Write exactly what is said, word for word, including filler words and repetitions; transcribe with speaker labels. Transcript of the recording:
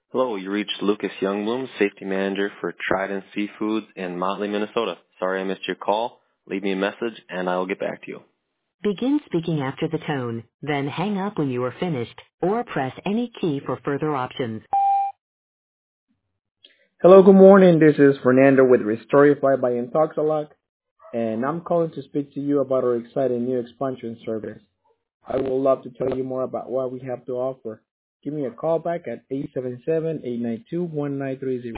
Speaker 1: Hello, you reached Lucas Youngbloom, Safety Manager for Trident Seafoods in Motley, Minnesota. Sorry I missed your call. Leave me a message and I will get back to you.
Speaker 2: Begin speaking after the tone, then hang up when you are finished, or press any key for further options.
Speaker 3: Hello, good morning. This is Fernando with Restorify by Intoxalock, and I'm calling to speak to you about our exciting new expansion service. I would love to tell you more about what we have to offer. Give me a call back at eight seven seven, eight nine two, one nine three zero.